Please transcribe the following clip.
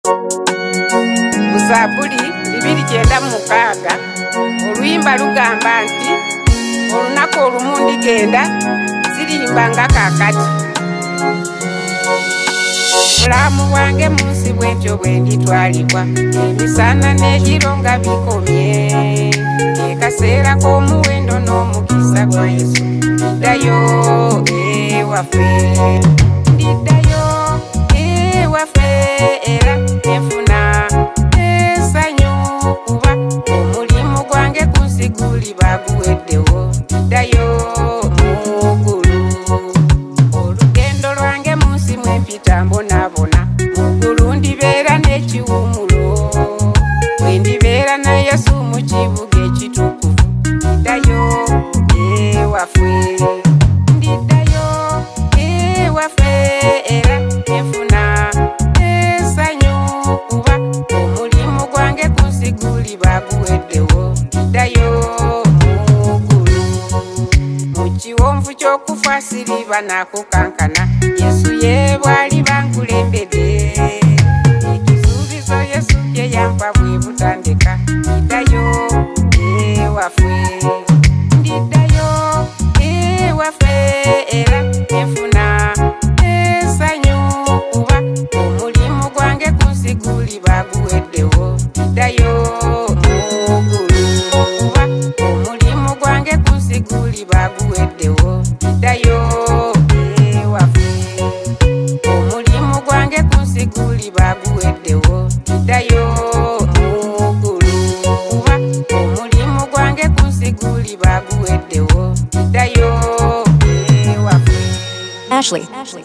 Zaburi 2:9 oluyimba lugamba nti olunaku olumu ndigenda zirimba nga kakati. Bulamu bwange munsi bwentyo bwe nditwalibwa emisana n'egiro nga bikomye ekaseera k'omuwendo n'omukisa gwa Yesu. Ndiddayo ewaffe, ndiddayo ewaffe era enfuna essanyu kuba omulimu gwange ku nsi guli baguweddewo. Ndiddayo muggulu, olugendo lwange mu nsi mwe mpita mbonaabona. Muggulu ndibeera n'ekiwummulo bwe ndibeera na Yesu mu kibuga ekitukuvu. Ndiddayo ewaffe, ndiddayo ewaffe era enfuna essanyu kuba omulimu gwange ku nsi guli baguweddewo. Ndiddayo muggulu, mu kiwonvu ky'okufa siriba nakukankana. Yesu ye bwali bankulembedde ekisuubizo Yesu bye yampa bwe butandika. Ndiddayo ewaffe, ndiddayo ewaffe era enfuna essanyu kuba omulimu gwange ku nsi guli baguweddewo. Ndiddayo muggulu kuba omulimu gwange ku nsi guli baguweddewo. Ndiddayo ewaffe, omulimu gwange ku nsi guli baguweddewo. Ndiddayo muggulu kuba omulimu gwange ku nsi guli baguweddewo. Ndiddayo ewaffe. Ashley.